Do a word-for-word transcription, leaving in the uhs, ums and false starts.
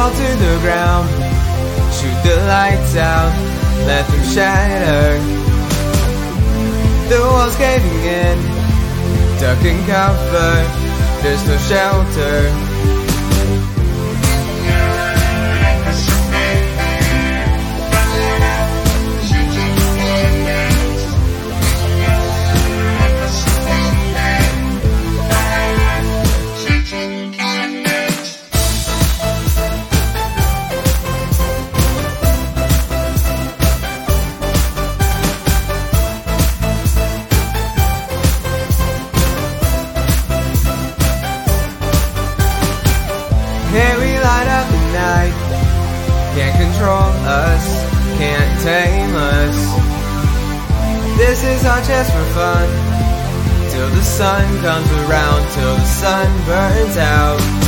fall to the ground. Shoot the lights out, let them shatter. The walls caving in, duck and cover, there's no shelter. Here we light up the night. Can't control us, can't tame us. This is our chance for fun, till the sun comes around, till the sun burns out.